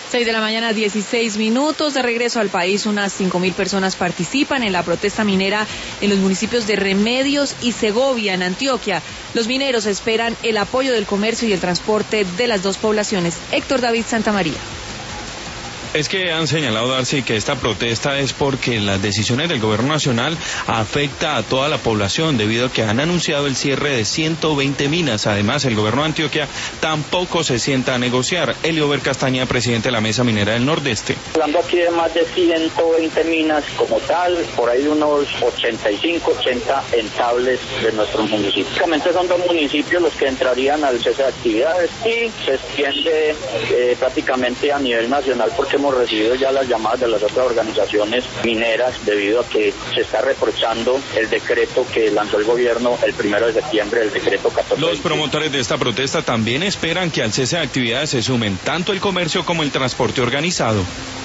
6 de la mañana, 16 minutos. De regreso al país, unas 5.000 personas participan en la protesta minera en los municipios de Remedios y Segovia, en Antioquia. Los mineros esperan el apoyo del comercio y el transporte de las dos poblaciones. Héctor David Santamaría. Es que han señalado, Darcy, que esta protesta es porque las decisiones del gobierno nacional afecta a toda la población debido a que han anunciado el cierre de 120 minas. Además, el gobierno de Antioquia tampoco se sienta a negociar. Eliober Castañeda, presidente de la Mesa Minera del Nordeste. Hablando aquí de más de 120 minas como tal, por ahí unos 85, 80 entables de nuestros municipios. Básicamente son dos municipios los que entrarían al cese de actividades y se extiende prácticamente a nivel nacional porque hemos recibido ya las llamadas de las otras organizaciones mineras debido a que se está reprochando el decreto que lanzó el gobierno el 1 de septiembre, el decreto 14. Los promotores de esta protesta también esperan que al cese de actividades se sumen tanto el comercio como el transporte organizado.